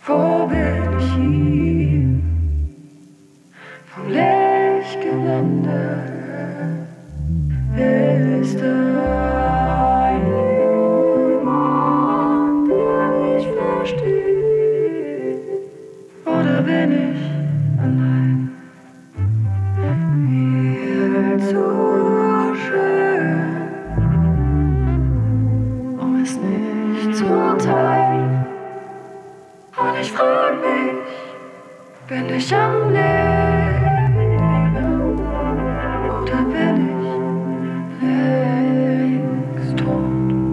Wo bin ich hin? Vom Lichtgelände ist jemand, der mich versteht. Oder bin ich allein? Hier zu schön, um es nicht zu teilen. Und ich frag mich, bin ich am Leben oder bin ich längst tot?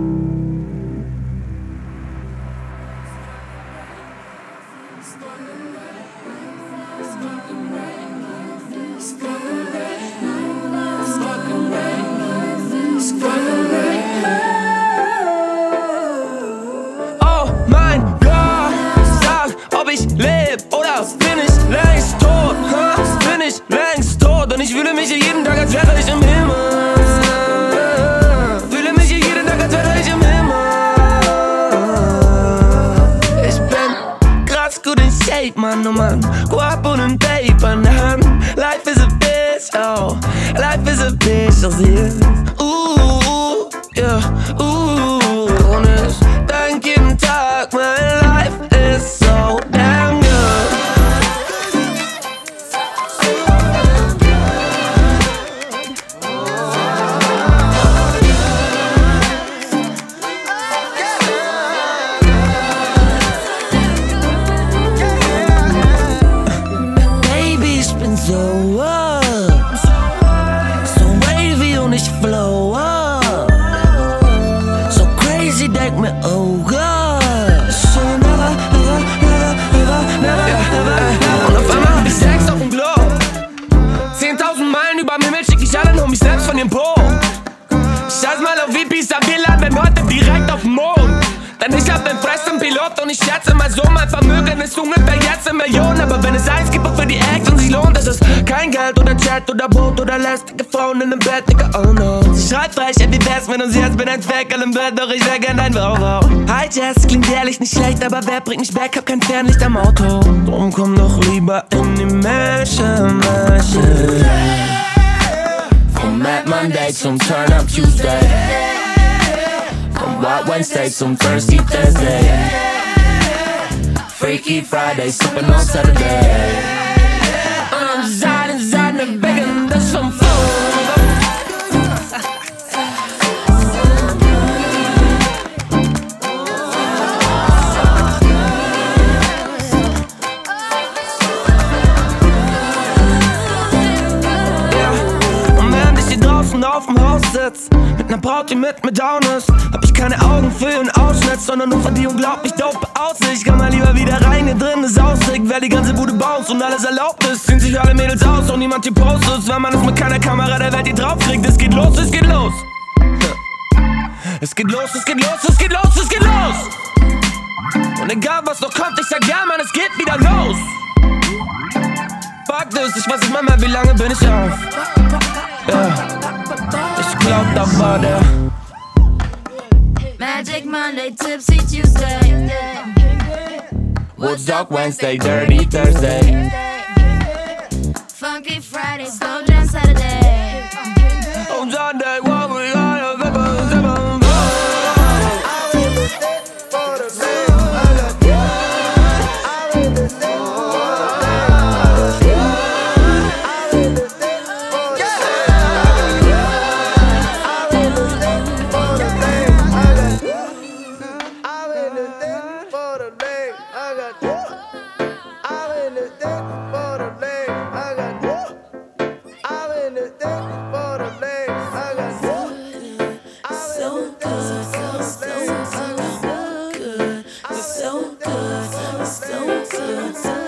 Oh mein Gott, sag, ob ich lebe oder bin ich längst tot? Bin ich längst tot? Und ich fühle mich hier jeden Tag, als wäre ich im Himmel. Fühle mich hier jeden Tag, als wäre ich im Himmel. Ich bin krass gut in Shape, Mann, oh Mann. Guap und ein Paper in der Hand. Life is a bitch, oh. Life is a bitch, doch sie ist yeah, und ich denk jeden Tag, my life is so damn good. Baby, ich bin so so wavy und ich flow so crazy, denk mir, oh Gott. So never, never. Und auf einmal hab ich Sex auf dem Globe. 10.000 Meilen über den Himmel schick ich allen Homies selbst von dem Po. Scheiß mal auf VPs, wir landen heute direkt auf den Mond. Denn ich hab den festen Pilot und ich schätze mal so, mein Vermögen ist ungefähr jetzt in Millionen. Aber wenn es eins gibt, wofür die Action sich lohnt, das ist kein Geld oder Chat oder Boot oder lästige Frauen in dem Bett, Nigga, oh no. Sie schreit frech, wie wär's mit uns jetzt, bin ein Feckerl im Bett, doch ich wär gern dein Wow. Hi Jess, klingt ehrlich nicht schlecht, aber wer bringt mich back, hab kein Fernlicht am Auto. Drum komm doch lieber in die Mansion. Vom Mad Monday zum Turn Up Tuesday. From Wild Wednesday zum Thirsty Thursday. Freaky Friday, sippin' on Saturday. Und am Seite begging das vom Flow. Auf dem Haus sitzt, mit ner Braut, die mit mir down ist, hab ich keine Augen für einen Ausschnitt, sondern nur für die unglaublich dope Aussicht. Ich kann mal lieber wieder rein, hier drin ist Aussicht, wer die ganze Bude baut und alles erlaubt ist, ziehen sich alle Mädels aus und niemand hier postet, weil man es mit keiner Kamera der Welt hier drauf kriegt. Es geht los, es geht los. Es geht los, es geht los, es geht los, es geht los. Und egal was noch kommt, ich sag ja, Mann, es geht wieder los. Fuck this, ich weiß nicht mal mehr, wie lange bin ich auf. Ja. Ich glaub, da war der Magic Monday, Tipsy Tuesday, Woodstock Wednesday, Dirty Thursday, Funky Friday, Slow Jam Saturday. On Sunday, what we got, seven. So good, so good.